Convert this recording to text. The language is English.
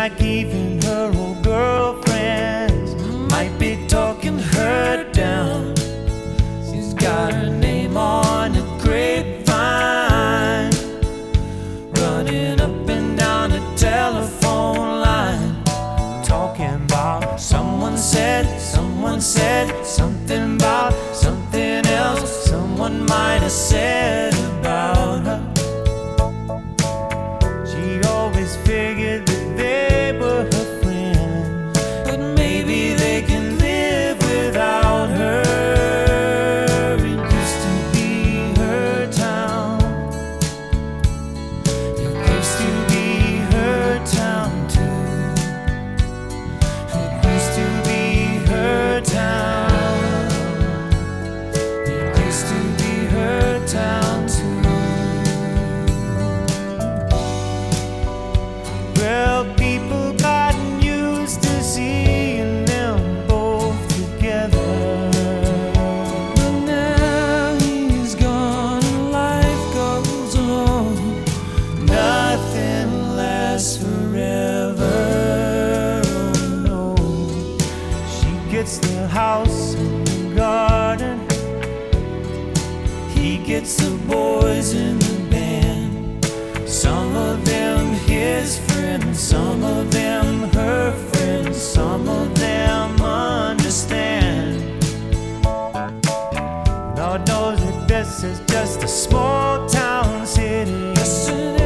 like even her old girlfriends might be talking her down. She's got her name on a grapevine, running up and down the telephone line, talking about someone said something about something else someone might have said about her. She always figured that they were her friends, but maybe they can live without her. It used to be her town. It used to be her town too. It used to be her town. It used to be her town too. Well, people gotten used to seeing them both together, but now he's gone and life goes on. Nothing lasts forever. Oh no. She gets the house and the garden, he gets the boys in the band. Some of them his friends, some of them her friends, some of them understand. Lord knows that this is just a small town city.